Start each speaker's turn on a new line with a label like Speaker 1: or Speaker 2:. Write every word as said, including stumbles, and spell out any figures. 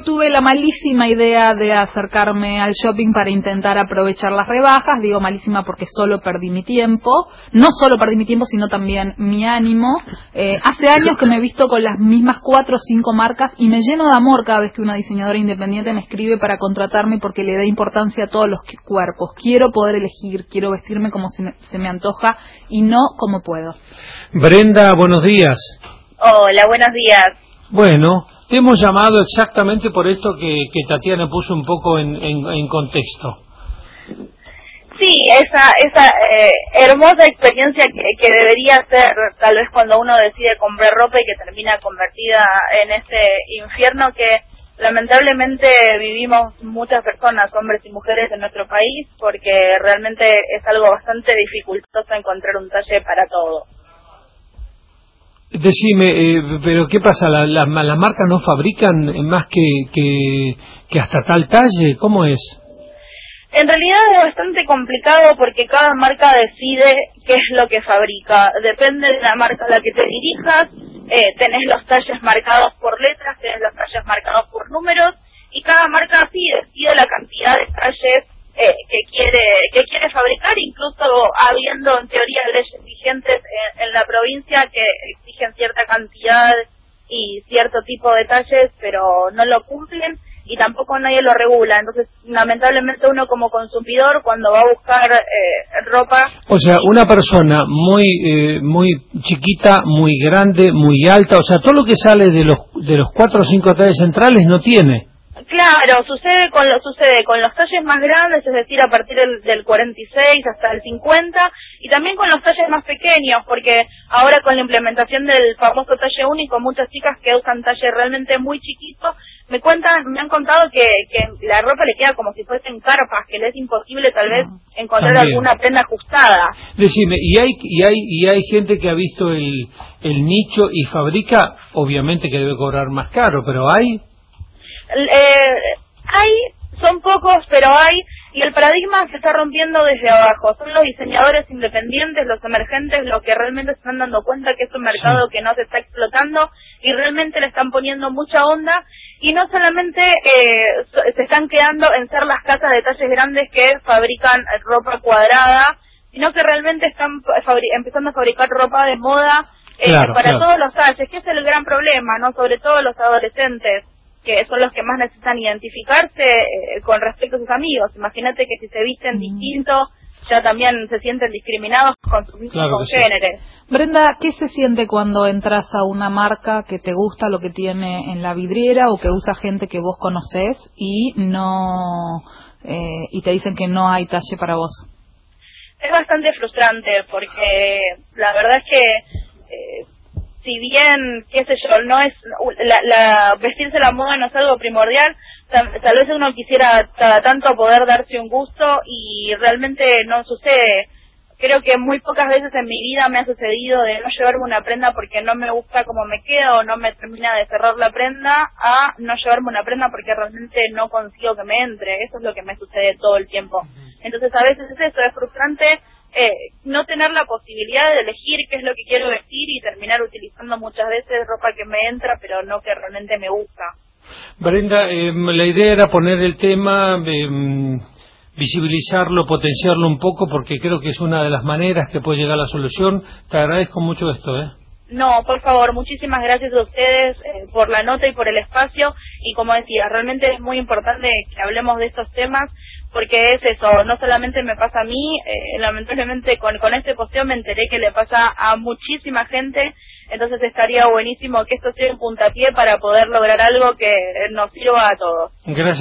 Speaker 1: tuve la malísima idea de acercarme al shopping para intentar aprovechar las rebajas. Digo malísima porque solo perdí mi tiempo. No solo perdí mi tiempo, sino también mi ánimo. Eh, hace años que me he visto con las mismas cuatro o cinco marcas y me lleno de amor cada vez que una diseñadora independiente me escribe para contratarme porque le da importancia a todos los cuerpos. Quiero poder elegir, quiero vestirme como se me, se me antoja y no como puedo.
Speaker 2: Brenda, buenos días.
Speaker 3: Hola, buenos días.
Speaker 2: Bueno, te hemos llamado exactamente por esto que, que Tatiana puso un poco en, en, en contexto.
Speaker 3: Sí, esa esa eh, hermosa experiencia que, que debería ser tal vez cuando uno decide comprar ropa y que termina convertida en este infierno que lamentablemente vivimos muchas personas, hombres y mujeres en nuestro país, porque realmente es algo bastante dificultoso encontrar un talle para todo.
Speaker 2: Decime, eh, pero ¿qué pasa? ¿Las la, la, la marcas no fabrican más que, que, que hasta tal talle? ¿Cómo es?
Speaker 3: En realidad es bastante complicado porque cada marca decide qué es lo que fabrica. Depende de la marca a la que te dirijas, eh, tenés los talles marcados por letras, tenés los talles marcados por números, y cada marca sí decide la cantidad de talles eh, que quiere que quiere fabricar, incluso habiendo en teoría leyes vigentes en, en la provincia que exigen cierta cantidad y cierto tipo de talles, pero no lo cumplen. Y tampoco nadie lo regula, entonces lamentablemente uno como consumidor cuando va a buscar eh, ropa...
Speaker 2: O sea, una persona muy eh, muy chiquita, muy grande, muy alta, o sea, todo lo que sale de los de los cuatro o cinco talles centrales no tiene.
Speaker 3: Claro, sucede con lo sucede con los talles más grandes, es decir, a partir del, del cuarenta y seis hasta el cincuenta, y también con los talles más pequeños, porque ahora con la implementación del famoso talle único, muchas chicas que usan talle realmente muy chiquito, me cuentan, me han contado que, que la ropa le queda como si fuesen carpas, que le es imposible tal vez encontrar
Speaker 2: También
Speaker 3: alguna prenda ajustada.
Speaker 2: Decime, y hay y hay y hay gente que ha visto el el nicho y fabrica, obviamente que debe cobrar más caro, pero hay
Speaker 3: Eh, hay, son pocos, pero hay, y el paradigma se está rompiendo desde abajo. Son los diseñadores independientes, los emergentes, los que realmente se están dando cuenta que es un mercado
Speaker 2: sí.
Speaker 3: que no se está explotando y realmente le están poniendo mucha onda. Y no solamente eh, se están quedando en ser las casas de talles grandes que fabrican ropa cuadrada, sino que realmente están fabri- empezando a fabricar ropa de moda eh,
Speaker 2: claro,
Speaker 3: para
Speaker 2: claro.
Speaker 3: todos los talles, que es el gran problema, ¿no? Sobre todo los adolescentes, que son los que más necesitan identificarse eh, con respecto a sus amigos. Imagínate que si se visten mm. distinto, ya también se sienten discriminados con sus mismos
Speaker 2: claro
Speaker 3: congéneres.
Speaker 2: Sí.
Speaker 1: Brenda, ¿qué se siente cuando entras a una marca que te gusta lo que tiene en la vidriera o que usa gente que vos conocés y no eh, y te dicen que no hay talle para vos?
Speaker 3: Es bastante frustrante porque la verdad es que eh, si bien, qué sé yo, no es la, la vestirse la moda no es algo primordial, tal, tal vez uno quisiera cada tanto poder darse un gusto y realmente no sucede. Creo que muy pocas veces en mi vida me ha sucedido de no llevarme una prenda porque no me gusta cómo me queda o no me termina de cerrar la prenda, a no llevarme una prenda porque realmente no consigo que me entre. Eso es lo que me sucede todo el tiempo. Entonces a veces es eso, es frustrante eh, no tener la posibilidad de elegir qué es lo que quiero vestir y terminar utilizando muchas veces ropa que me entra pero no que realmente me gusta.
Speaker 2: Brenda, eh, la idea era poner el tema, eh, visibilizarlo, potenciarlo un poco, porque creo que es una de las maneras que puede llegar a la solución. Te agradezco mucho esto, ¿eh?
Speaker 3: No, por favor, muchísimas gracias a ustedes eh, por la nota y por el espacio, y como decía, realmente es muy importante que hablemos de estos temas, porque es eso, no solamente me pasa a mí, eh, lamentablemente con, con este posteo me enteré que le pasa a muchísima gente, entonces estaría buenísimo que esto sea un puntapié para poder lograr algo que nos sirva a todos.
Speaker 2: Gracias.